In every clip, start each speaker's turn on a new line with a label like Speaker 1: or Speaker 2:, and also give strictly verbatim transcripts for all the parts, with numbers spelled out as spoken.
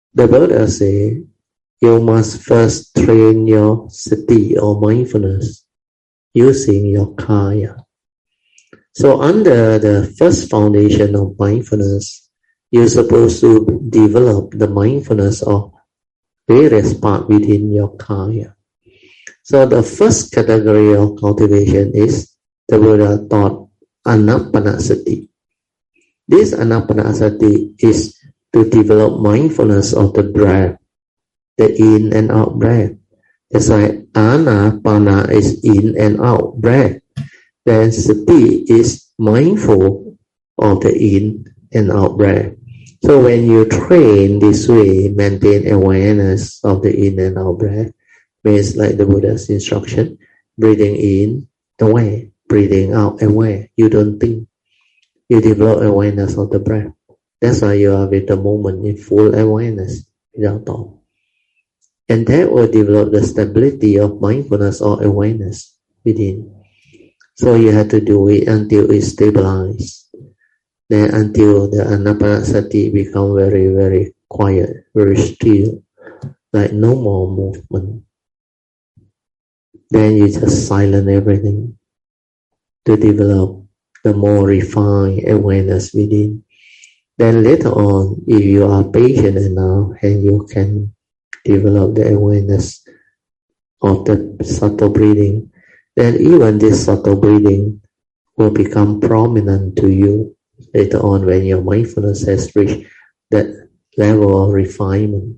Speaker 1: The Buddha said, you must first train your sati or mindfulness using your kaya. So under the first foundation of mindfulness, you're supposed to develop the mindfulness of various parts within your kaya. So the first category of cultivation is the Buddha taught anapanasati. This anapanasati is to develop mindfulness of the breath, the in and out breath. That's why anapana is in and out breath. Then sati is mindful of the in and out breath. So when you train this way, maintain awareness of the in and out breath, means like the Buddha's instruction, breathing in, aware, breathing out, aware. You don't think. You develop awareness of the breath. That's why you are with the moment in full awareness, without thought. And that will develop the stability of mindfulness or awareness within. So you have to do it until it stabilizes. Then until the anapanasati become very, very quiet, very still, like no more movement. Then you just silence everything to develop the more refined awareness within. Then later on, if you are patient enough and you can develop the awareness of the subtle breathing, then even this subtle breathing will become prominent to you later on when your mindfulness has reached that level of refinement.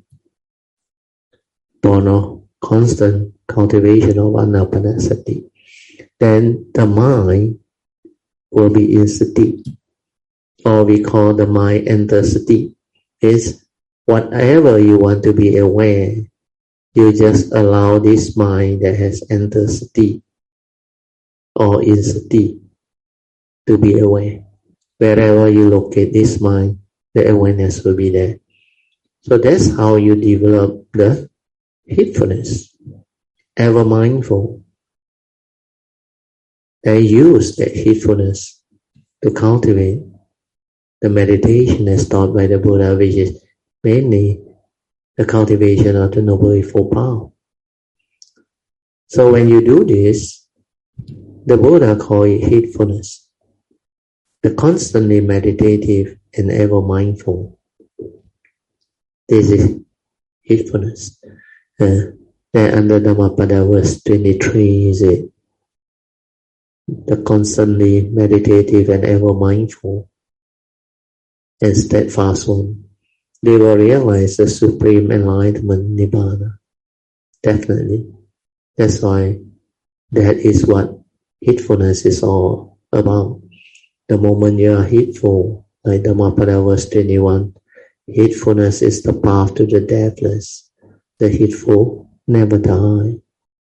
Speaker 1: Born of constant cultivation of anapanasati. Then the mind will be in sati, or we call the mind enter sati. Is whatever you want to be aware, you just allow this mind that has entered sati or in sati to be aware. Wherever you locate this mind, the awareness will be there. So that's how you develop the heedfulness, ever mindful. They use that heedfulness to cultivate the meditation as taught by the Buddha, which is mainly the cultivation of the Noble Eightfold Path. So when you do this, the Buddha called it heedfulness, the constantly meditative and ever mindful. This is heedfulness. Uh, then under Dhammapada verse twenty-three is it, the constantly meditative and ever mindful and steadfast one. They will realize the supreme enlightenment, Nibbana. Definitely. That's why that is what heedfulness is all about. The moment you are heedful, like Dhammapada verse twenty-one, heedfulness is the path to the deathless. The heedful never die.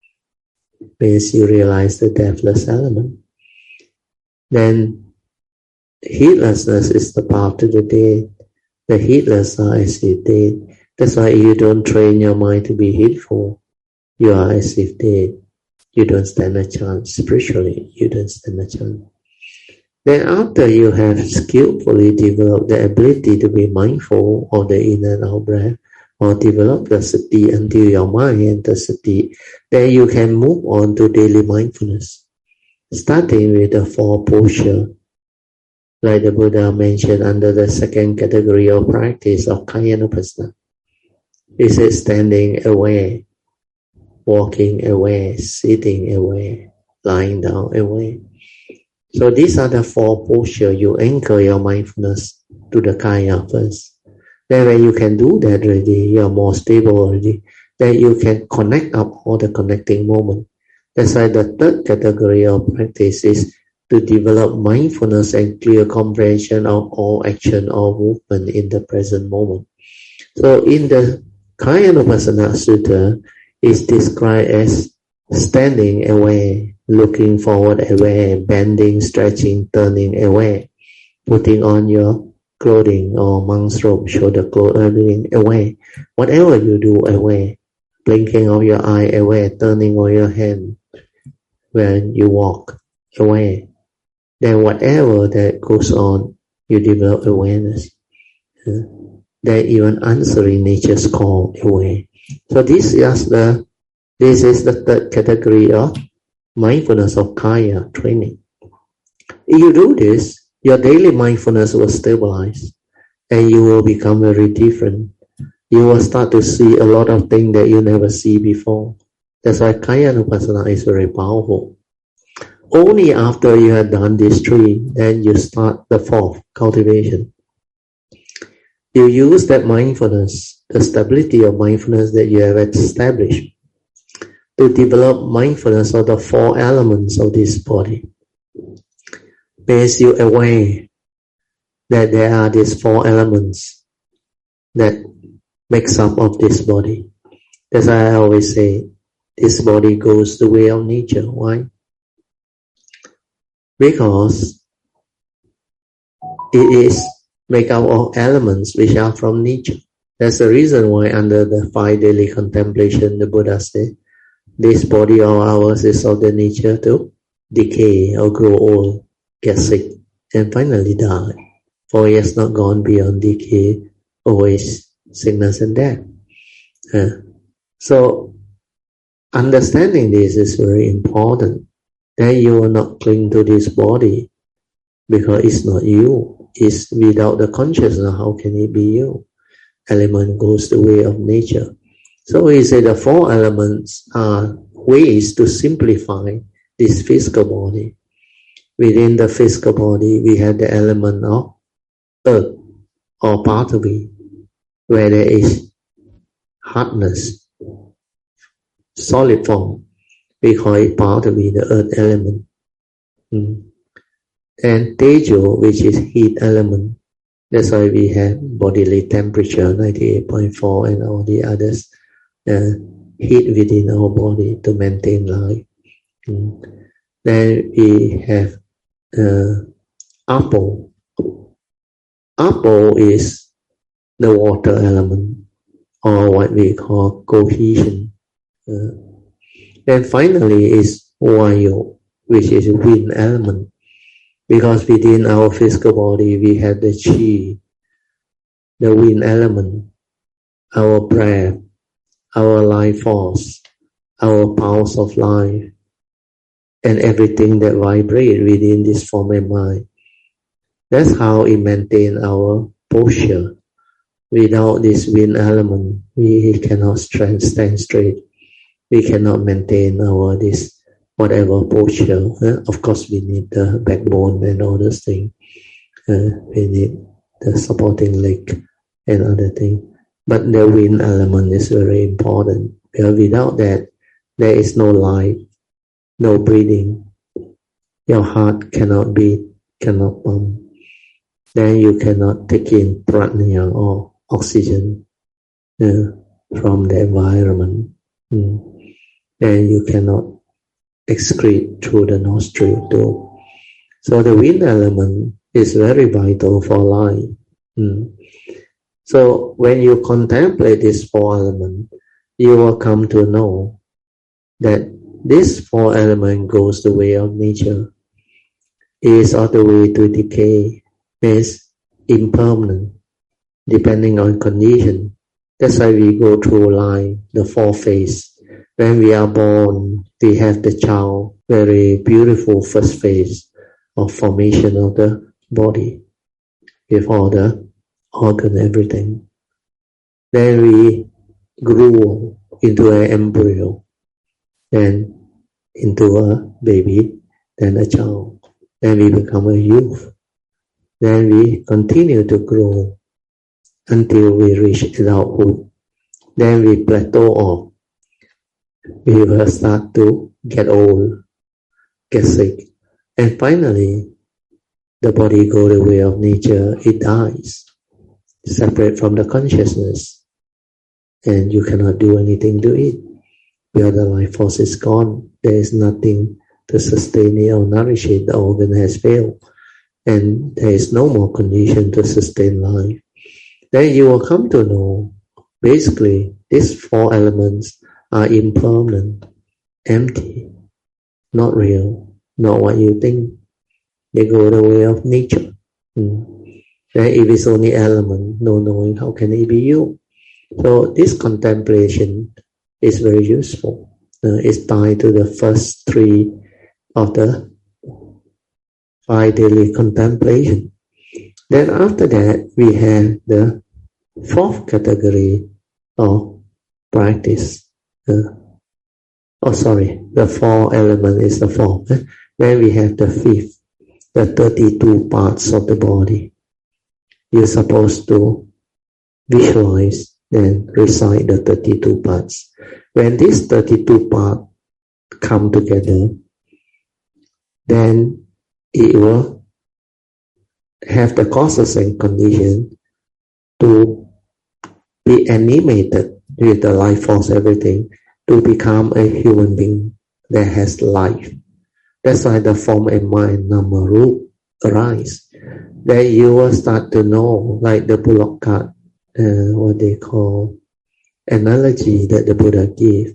Speaker 1: Means you realize the deathless element. Then heedlessness is the path to the dead. The heedless are as if dead. That's why you don't train your mind to be heedful. You are as if dead. You don't stand a chance. Spiritually, you don't stand a chance. Then after you have skillfully developed the ability to be mindful of the in and out breath, or develop the sati until your mind enters sati, then you can move on to daily mindfulness, starting with the four posture, like the Buddha mentioned under the second category of practice of Kayanupassana. He said standing aware, walking aware, sitting aware, lying down aware. So these are the four postures. You anchor your mindfulness to the Kaya first. Then when you can do that already, you are more stable already. Then you can connect up all the connecting moments. That's why the third category of practice is to develop mindfulness and clear comprehension of all action or movement in the present moment. So in the Kayanupassana Sutta, it's described as standing aware, looking forward aware, bending, stretching, turning aware, putting on your clothing or monk's robe, shoulder clothing aware. Whatever you do aware, blinking of your eye aware, turning of your hand when you walk aware. Then whatever that goes on, you develop awareness. than even answering nature's call away. So this is the this is the third category of mindfulness of kaya training. If you do this, your daily mindfulness will stabilize and you will become very different. You will start to see a lot of things that you never see before. That's why Kaya Anupassana is very powerful. Only after you have done these three, then you start the fourth, cultivation. You use that mindfulness, the stability of mindfulness that you have established, to develop mindfulness of the four elements of this body. Makes you aware that there are these four elements that makes up of this body. That's why I always say, this body goes the way of nature. Why? Because it is made up of elements which are from nature. That's the reason why under the five daily contemplation, the Buddha said, this body of ours is of the nature to decay or grow old, get sick, and finally die. For it has not gone beyond decay, always sickness and death. Uh, so, understanding this is very important. Then you will not cling to this body because it's not you. It's without the consciousness. How can it be you? Element goes the way of nature. So we say the four elements are ways to simplify this physical body. Within the physical body, we have the element of earth or Prithvi, where there is hardness, solid form. We call it Prithvi, the earth element. Mm. And Tejo, which is heat element. That's why we have bodily temperature, ninety-eight point four, and all the others. Uh, heat within our body to maintain life. Mm. Then we have uh, Apo. Apo is the water element, or what we call cohesion. Uh, then finally is Vayu, which is wind element. Because within our physical body we have the Chi, the wind element, our breath, our life force, our pulse of life, and everything that vibrates within this form and mind. That's how it maintains our posture. Without this wind element, we cannot stand straight. We cannot maintain our this whatever posture. Uh, of course, we need the backbone and all those things. Uh, we need the supporting leg and other things. But the wind element is very important. Because without that, there is no life, no breathing. Your heart cannot beat, cannot pump. Then you cannot take in prana or oxygen uh, from the environment. Mm. Then you cannot excrete through the nostril too. So the wind element is very vital for life. Mm. So when you contemplate these four elements, you will come to know that this four element goes the way of nature. It is on the way to decay, is impermanent, depending on condition. That's why we go through life, the four phases. When we are born, we have the child, very beautiful first phase of formation of the body, with all the organ, everything. Then we grew into an embryo, then into a baby, then a child. Then we become a youth. Then we continue to grow until we reach adulthood. Then we plateau off. We will start to get old, get sick. And finally, the body goes the way of nature. It dies, separate from the consciousness. And you cannot do anything to it. Where the life force is gone, there is nothing to sustain it or nourish it. The organ has failed. And there is no more condition to sustain life. Then you will come to know, basically, these four elements are impermanent, empty, not real, not what you think. They go the way of nature. Mm. Right? If it's only element, no knowing, how can it be you? So this contemplation is very useful. Uh, it's tied to the first three of the five daily contemplation. Then after that, we have the fourth category of practice. Uh, oh, sorry, the four element is the fourth. Eh? Then we have the fifth, the thirty-two parts of the body. You're supposed to visualize and recite the thirty-two parts. When these thirty-two parts come together, then it will have the causes and conditions to be animated with the life force, everything, to become a human being that has life. That's why the form and mind, nama, rupa, arise. Then you will start to know, like the bullock cart, uh, what they call analogy that the Buddha gave.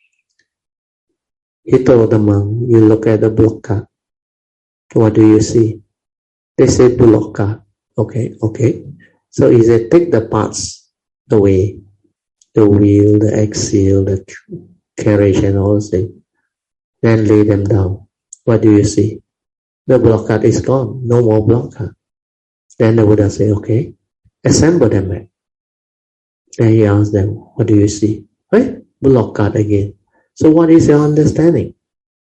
Speaker 1: He told the monk, you look at the bullock cart, what do you see? They say bullock cart. Okay, okay. So he said, take the parts away, the wheel, the axle, the carriage and all those things. Then lay them down. What do you see? The bullock cart is gone. No more bullock cart. Then the Buddha said, okay, assemble them back. Then he asked them, what do you see? Hey, bullock cart again. So what is your understanding?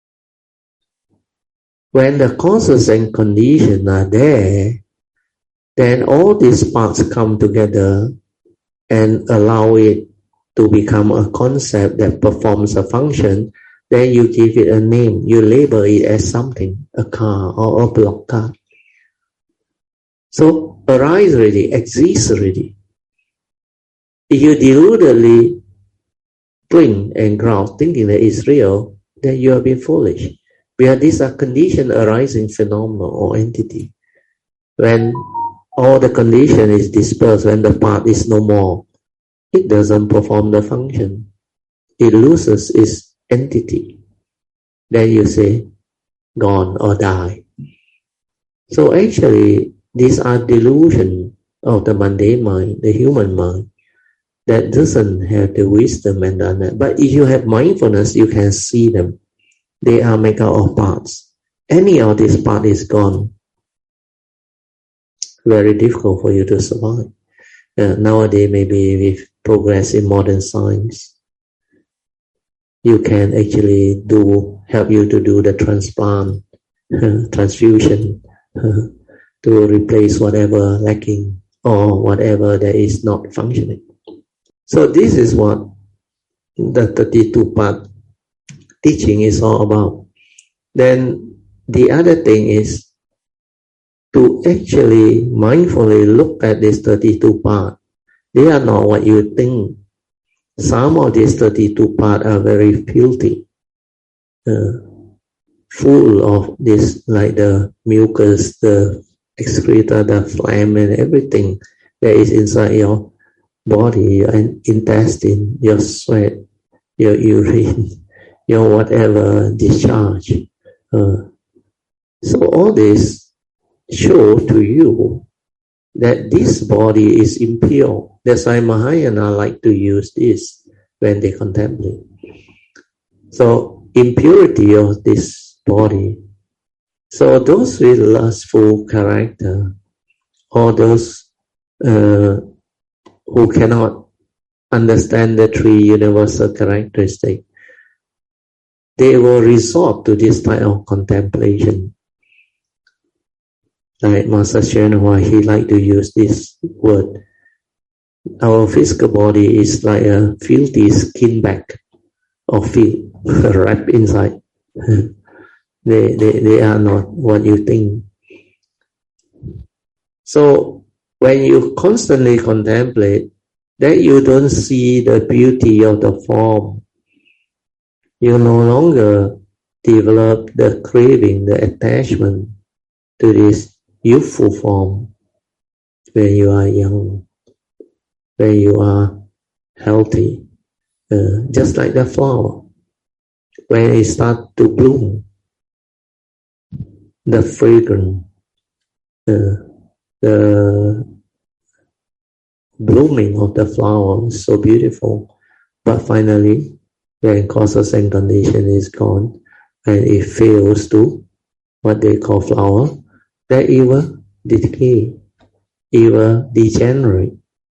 Speaker 1: When the causes and conditions are there, then all these parts come together and allow it to become a concept that performs a function. Then you give it a name. You label it as something, a car or a block car. So arise already, exists already. If you deludedly drink and growl thinking that it's real, then you have been foolish. Because these are conditioned arising phenomena or entity. When all the condition is dispersed, when the part is no more, it doesn't perform the function. It loses its entity. Then you say, gone or die. So actually, these are delusions of the mundane mind, the human mind, that doesn't have the wisdom and the understanding. But if you have mindfulness, you can see them. They are made out of parts. Any of this part is gone. Very difficult for you to survive. Uh, nowadays, maybe with progress in modern science, you can actually do help you to do the transplant, uh, transfusion, uh, to replace whatever lacking or whatever that is not functioning. So this is what the thirty-two part teaching is all about. Then the other thing is to actually mindfully look at these thirty-two parts. They are not what you think. Some of these thirty-two parts are very filthy, uh, full of this, like the mucus, the excreta, the phlegm, and everything that is inside your body, your intestine, your sweat, your urine, your whatever discharge. Uh, so all this show to you that this body is impure. That's why Mahayana like to use this when they contemplate. So impurity of this body. So those with lustful character, or those uh, who cannot understand the three universal characteristics, they will resort to this type of contemplation. Like Master Hsuan Hua, he like to use this word. Our physical body is like a filthy skin bag of filth wrapped inside. they, they, they are not what you think. So when you constantly contemplate, that you don't see the beauty of the form. You no longer develop the craving, the attachment to this youthful form when you are young, when you are healthy, uh, just like the flower. When it starts to bloom, the fragrance, uh, the blooming of the flower is so beautiful, but finally, when causes and condition is gone, and it fails to what they call flower, that it will decay, it will degenerate.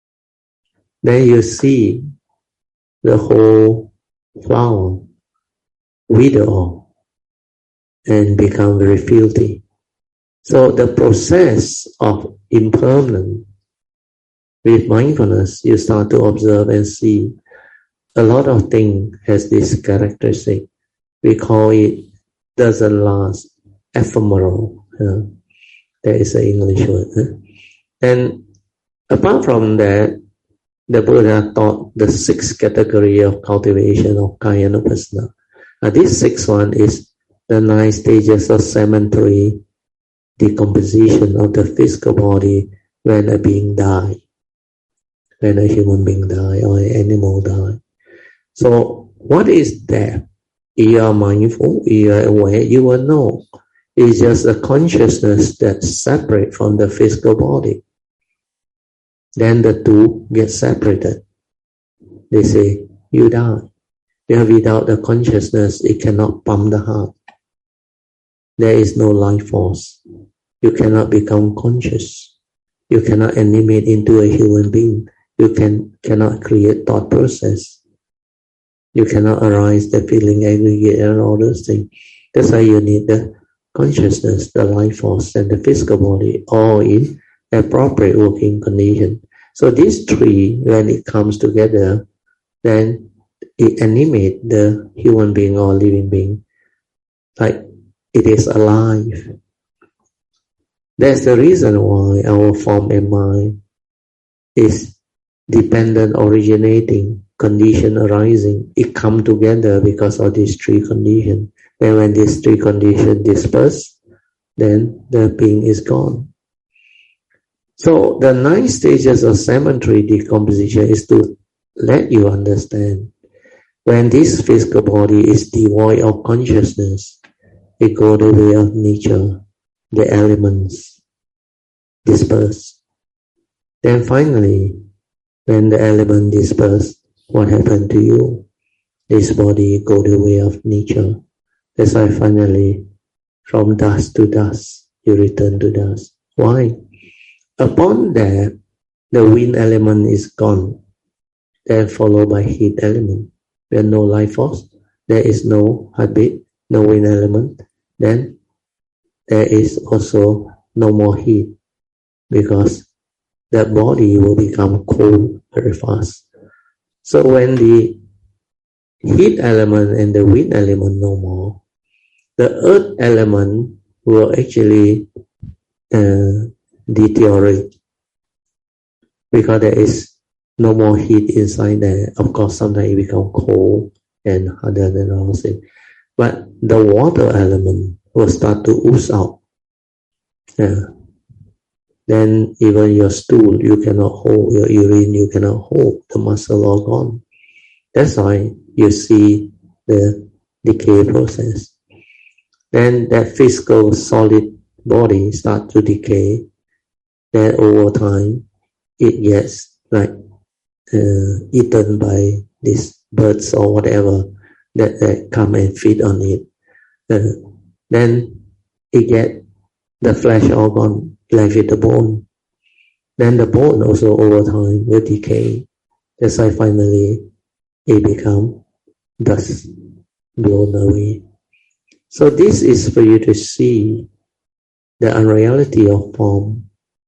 Speaker 1: Then you see the whole flower wither off and become very filthy. So the process of impermanence with mindfulness, you start to observe and see a lot of things has this characteristic. We call it doesn't last, ephemeral. Uh, there is an English word. Uh. And apart from that, the Buddha taught the sixth category of cultivation of Kayanupassana. Uh, this sixth one is the nine stages of cemetery decomposition of the physical body when a being dies, when a human being dies or an animal dies. So what is that? You are mindful, you are aware, you will know. It's just a consciousness that's separate from the physical body. Then the two get separated. They say, you die. Because without the consciousness, it cannot pump the heart. There is no life force. You cannot become conscious. You cannot animate into a human being. You can, cannot create thought process. You cannot arise the feeling, aggregate, and all those things. That's why you need the consciousness, the life force, and the physical body, all in appropriate working condition. So these three, when it comes together, then it animates the human being or living being like it is alive. That's the reason why our form and mind is dependent, originating, condition arising. It come together because of these three conditions. And when these three conditions disperse, then the being is gone. So the nine stages of cemetery decomposition is to let you understand when this physical body is devoid of consciousness, it goes the way of nature, the elements disperse. Then finally, when the element disperse, what happened to you? This body go the way of nature. That's why finally, from dust to dust, you return to dust. Why? Upon that, the wind element is gone, then followed by heat element. There is no life force, there is no heartbeat, no wind element, then there is also no more heat, because that body will become cold very fast. So when the heat element and the wind element no more, the earth element will actually uh, deteriorate, because there is no more heat inside there. Of course, sometimes it becomes cold and harder than all things. But the water element will start to ooze out. Yeah. Then even your stool, you cannot hold. Your urine, you cannot hold. The muscle all gone. That's why you see the decay process. Then that physical solid body starts to decay. Then over time, it gets like uh, eaten by these birds or whatever that, that come and feed on it. Uh, then it get the flesh all gone, left with the bone. Then the bone also over time will decay. That's why finally it become dust, blown away. So this is for you to see the unreality of form.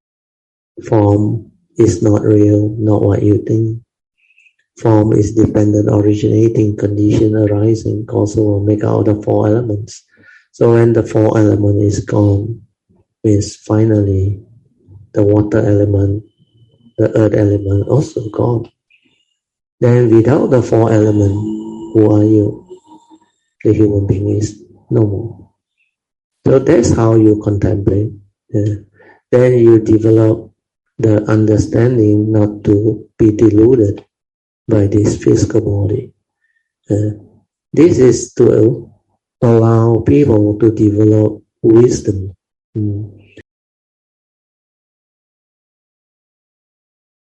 Speaker 1: Form is not real, not what you think. Form is dependent, originating, condition arising, also will make out the four elements. So when the four element is gone, means finally the water element, the earth element also gone. Then without the four elements, who are you? The human being is no more. So that's how you contemplate. Yeah. Then you develop the understanding not to be deluded by this physical body. Uh, this is to allow people to develop wisdom. Mm.